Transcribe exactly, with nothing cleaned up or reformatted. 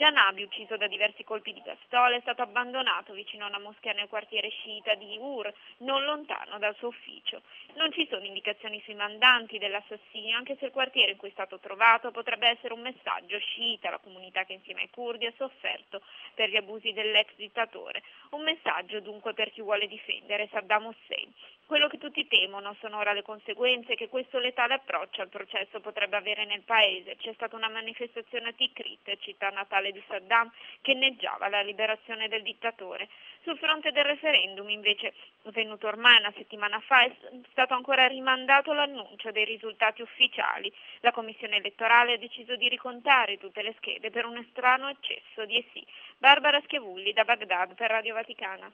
Janabi, ucciso da diversi colpi di pistola, è stato abbandonato vicino a una moschea nel quartiere sciita di Ur, non lontano dal suo ufficio. Non ci sono indicazioni sui mandanti dell'assassinio, anche se il quartiere in cui è stato trovato potrebbe essere un messaggio sciita alla comunità che insieme ai curdi ha sofferto per gli abusi dell'ex dittatore. Un messaggio dunque per chi vuole difendere Saddam Hussein. Quello che tutti temono sono ora le conseguenze che questo letale approccio al processo potrebbe avere nel paese. C'è stata una manifestazione a Tikrit, città natale di Saddam, che inneggiava la liberazione del dittatore. Sul fronte del referendum, invece, venuto ormai una settimana fa, è stato ancora rimandato l'annuncio dei risultati ufficiali. La Commissione elettorale ha deciso di ricontare tutte le schede per un strano eccesso di sì. Barbara Schiavulli da Baghdad per Radio Vaticana.